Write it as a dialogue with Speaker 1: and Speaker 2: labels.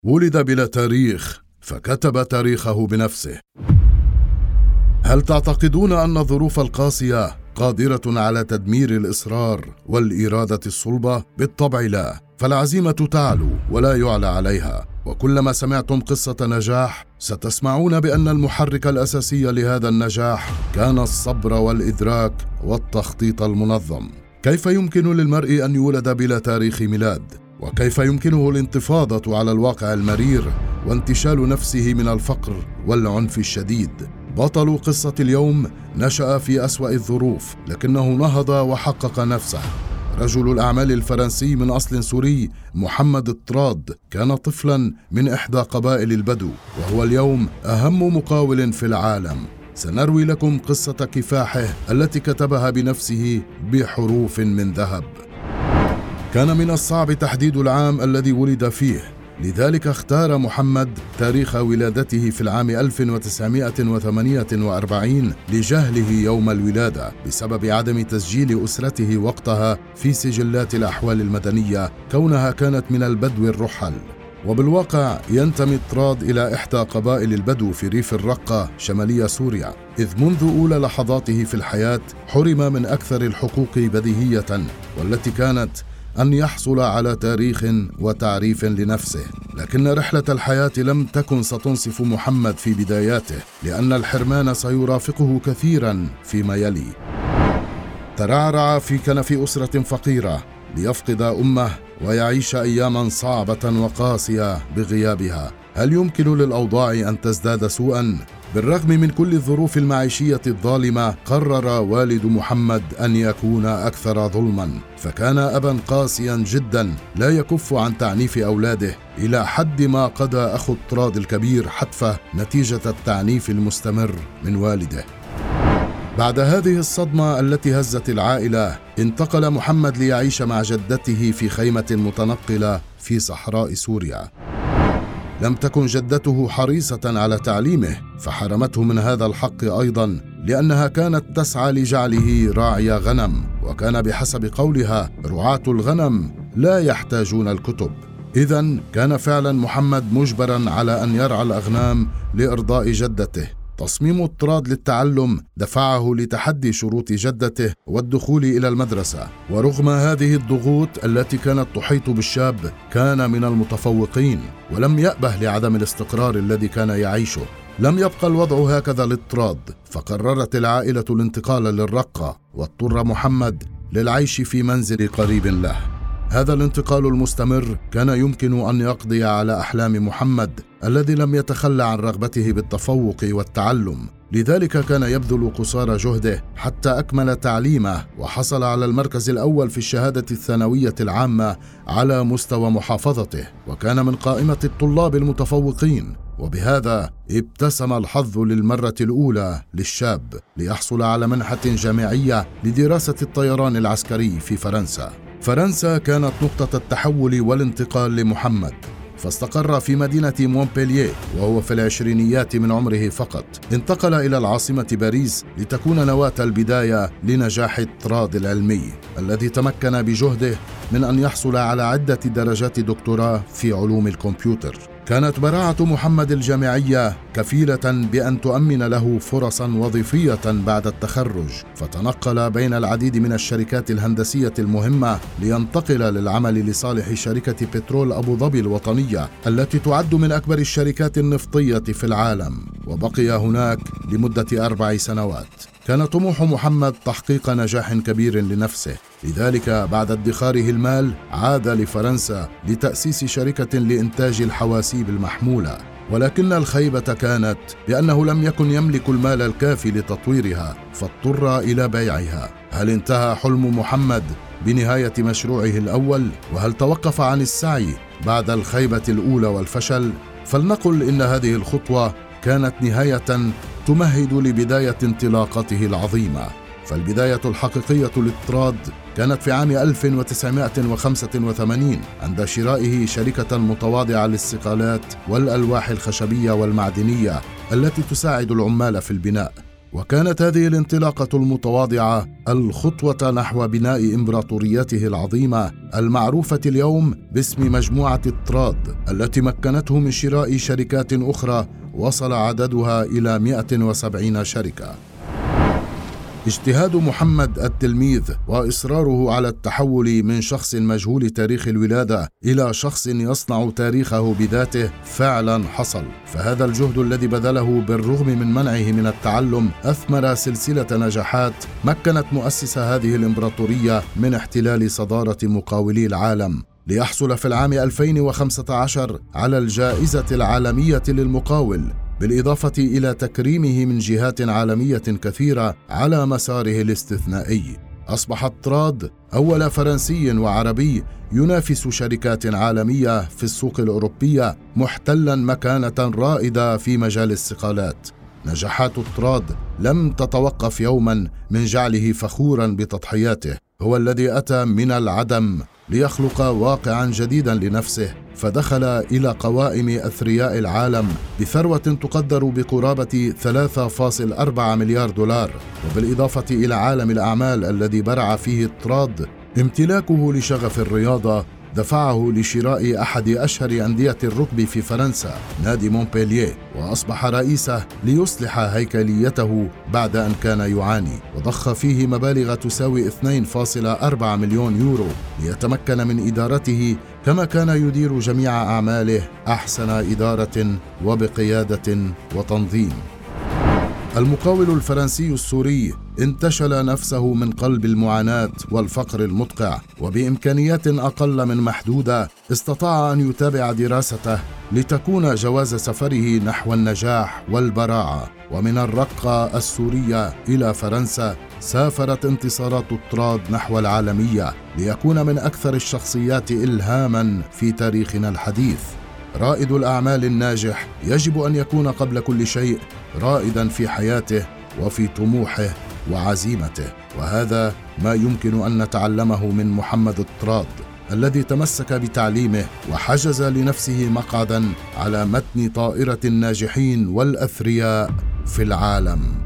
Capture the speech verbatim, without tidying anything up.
Speaker 1: ولد بلا تاريخ فكتب تاريخه بنفسه. هل تعتقدون أن الظروف القاسية قادرة على تدمير الإصرار والإرادة الصلبة؟ بالطبع لا، فالعزيمة تعلو ولا يعلى عليها. وكلما سمعتم قصة نجاح ستسمعون بأن المحرك الأساسي لهذا النجاح كان الصبر والإدراك والتخطيط المنظم. كيف يمكن للمرء أن يولد بلا تاريخ ميلاد؟ وكيف يمكنه الانتفاضة على الواقع المرير وانتشال نفسه من الفقر والعنف الشديد؟ بطل قصة اليوم نشأ في أسوأ الظروف لكنه نهض وحقق نفسه. رجل الأعمال الفرنسي من أصل سوري محمد الطراد كان طفلا من إحدى قبائل البدو، وهو اليوم أهم مقاول في العالم. سنروي لكم قصة كفاحه التي كتبها بنفسه بحروف من ذهب. كان من الصعب تحديد العام الذي ولد فيه، لذلك اختار محمد تاريخ ولادته في العام ألف وتسعمائة وثمانية وأربعين لجهله يوم الولادة بسبب عدم تسجيل أسرته وقتها في سجلات الأحوال المدنية كونها كانت من البدو الرحل. وبالواقع ينتمي الطراد إلى إحدى قبائل البدو في ريف الرقة شمالية سوريا، إذ منذ أولى لحظاته في الحياة حرم من أكثر الحقوق بديهية، والتي كانت أن يحصل على تاريخ وتعريف لنفسه. لكن رحلة الحياة لم تكن ستنصف محمد في بداياته، لأن الحرمان سيرافقه كثيرا فيما يلي. ترعرع في كنف أسرة فقيرة ليفقد أمه ويعيش أياما صعبة وقاسية بغيابها. هل يمكن للأوضاع أن تزداد سوءا؟ بالرغم من كل الظروف المعيشية الظالمة قرر والد محمد أن يكون أكثر ظلما، فكان أبا قاسيا جدا لا يكف عن تعنيف أولاده، إلى حد ما قضى أخو الطراد الكبير حتفه نتيجة التعنيف المستمر من والده. بعد هذه الصدمة التي هزت العائلة انتقل محمد ليعيش مع جدته في خيمة متنقلة في صحراء سوريا. لم تكن جدته حريصة على تعليمه فحرمته من هذا الحق أيضا، لأنها كانت تسعى لجعله راعي غنم، وكان بحسب قولها رعاة الغنم لا يحتاجون الكتب. إذن كان فعلا محمد مجبرا على أن يرعى الأغنام لإرضاء جدته. تصميم الطراد للتعلم دفعه لتحدي شروط جدته والدخول إلى المدرسة، ورغم هذه الضغوط التي كانت تحيط بالشاب كان من المتفوقين ولم يأبه لعدم الاستقرار الذي كان يعيشه. لم يبقى الوضع هكذا للطراد، فقررت العائلة الانتقال للرقة، واضطر محمد للعيش في منزل قريب له. هذا الانتقال المستمر كان يمكن أن يقضي على أحلام محمد الذي لم يتخلى عن رغبته بالتفوق والتعلم، لذلك كان يبذل قصارى جهده حتى أكمل تعليمه وحصل على المركز الأول في الشهادة الثانوية العامة على مستوى محافظته، وكان من قائمة الطلاب المتفوقين. وبهذا ابتسم الحظ للمرة الأولى للشاب ليحصل على منحة جامعية لدراسة الطيران العسكري في فرنسا. فرنسا كانت نقطة التحول والانتقال لمحمد، فاستقر في مدينة مونبلييه وهو في العشرينيات من عمره فقط. انتقل إلى العاصمة باريس لتكون نواة البداية لنجاح الطراد العلمي الذي تمكن بجهده من أن يحصل على عدة درجات دكتوراه في علوم الكمبيوتر. كانت براعة محمد الجامعية كفيلة بأن تؤمن له فرصا وظيفية بعد التخرج، فتنقل بين العديد من الشركات الهندسية المهمة لينتقل للعمل لصالح شركة بترول أبو ظبي الوطنية التي تعد من أكبر الشركات النفطية في العالم، وبقي هناك لمدة أربع سنوات. كان طموح محمد تحقيق نجاح كبير لنفسه، لذلك بعد ادخاره المال عاد لفرنسا لتأسيس شركة لإنتاج الحواسيب المحمولة، ولكن الخيبة كانت بأنه لم يكن يملك المال الكافي لتطويرها فاضطر إلى بيعها. هل انتهى حلم محمد بنهاية مشروعه الأول؟ وهل توقف عن السعي بعد الخيبة الأولى والفشل؟ فلنقل إن هذه الخطوة كانت نهاية تمهد لبداية انطلاقته العظيمة. فالبداية الحقيقية للطراد كانت في عام ألف وتسعمائة وخمسة وثمانين عند شرائه شركة متواضعة للصقالات والألواح الخشبية والمعدنية التي تساعد العمال في البناء. وكانت هذه الانطلاقة المتواضعة الخطوة نحو بناء إمبراطوريته العظيمة المعروفة اليوم باسم مجموعة التراد، التي مكنته من شراء شركات أخرى وصل عددها إلى مئة وسبعين شركة. اجتهاد محمد التلميذ وإصراره على التحول من شخص مجهول تاريخ الولادة إلى شخص يصنع تاريخه بذاته فعلا حصل، فهذا الجهد الذي بذله بالرغم من منعه من التعلم أثمر سلسلة نجاحات مكنت مؤسس هذه الإمبراطورية من احتلال صدارة مقاولي العالم، ليحصل في العام ألفين وخمسة عشر على الجائزة العالمية للمقاول، بالإضافة إلى تكريمه من جهات عالمية كثيرة على مساره الاستثنائي. أصبح التراد أول فرنسي وعربي ينافس شركات عالمية في السوق الأوروبية، محتلا مكانة رائدة في مجال الصقالات. نجاحات التراد لم تتوقف يوما من جعله فخورا بتضحياته، هو الذي أتى من العدم ليخلق واقعا جديدا لنفسه، فدخل إلى قوائم أثرياء العالم بثروة تقدر بقرابة ثلاثة فاصلة أربعة مليار دولار. وبالإضافة إلى عالم الأعمال الذي برع فيه التراد، امتلاكه لشغف الرياضة دفعه لشراء أحد أشهر أندية الركبي في فرنسا، نادي مونبلييه، وأصبح رئيسه ليصلح هيكليته بعد أن كان يعاني، وضخ فيه مبالغ تساوي اثنين فاصلة أربعة مليون يورو ليتمكن من إدارته، كما كان يدير جميع أعماله أحسن إدارة وبقيادة وتنظيم. المقاول الفرنسي السوري انتشل نفسه من قلب المعاناة والفقر المدقع، وبإمكانيات أقل من محدودة استطاع أن يتابع دراسته لتكون جواز سفره نحو النجاح والبراعة. ومن الرقة السورية إلى فرنسا سافرت انتصارات التراد نحو العالمية ليكون من أكثر الشخصيات إلهاما في تاريخنا الحديث. رائد الأعمال الناجح يجب أن يكون قبل كل شيء رائدا في حياته وفي طموحه وعزيمته، وهذا ما يمكن أن نتعلمه من محمد التراد الذي تمسك بتعليمه وحجز لنفسه مقعدا على متن طائرة الناجحين والأثرياء في العالم.